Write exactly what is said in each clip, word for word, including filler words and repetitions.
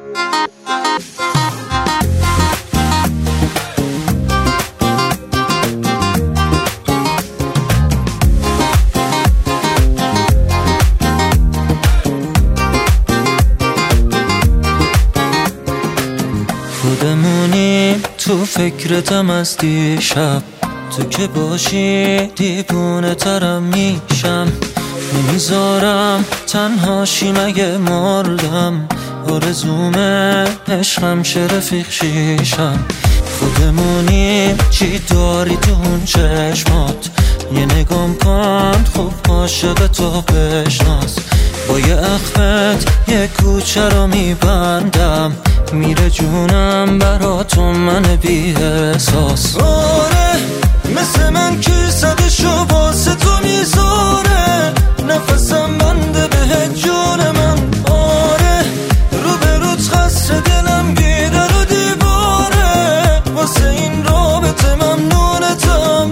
خودمونیم تو فکرتم از دیشب، تو که باشی دیوونه ترم میشم. نمیذارم تنهاشی مگه مردم، آرزومه عشقم شه رفیق شیشم. خودمونیم چی داری تو اون چشمات، یه نگام کن خوب عاشق تو بشناس. با یه اخمت یه کوچه رو میبندم، میره جونم براتون من بی احساس. آره مثل من کی صدشو واسه تو میذاره، نفسم بنده به جون من. آره رو به روت خسته دلم گیره رو دیواره، واسه این رابطه ممنونتم.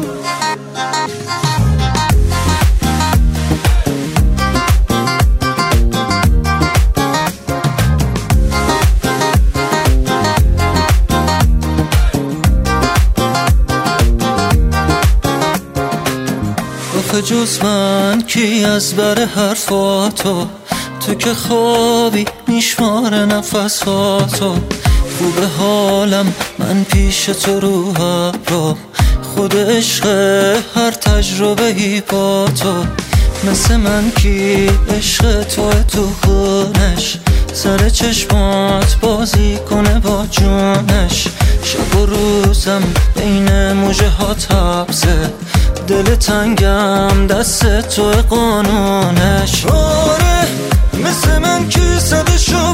جز من کی از بر حرفاتو، تو که خوابی میشماره نفساتو. خوبه حالم من پیش تو روحم رو، خود عشق هر تجربه ای با تو. مثل من کی عشق توه تو خونش، سر چشمات بازی کنه با جونش. شب و روزم بین موجه ها تبزه، دل تنگم دست تو قانونش. آره مثل من کی صدشو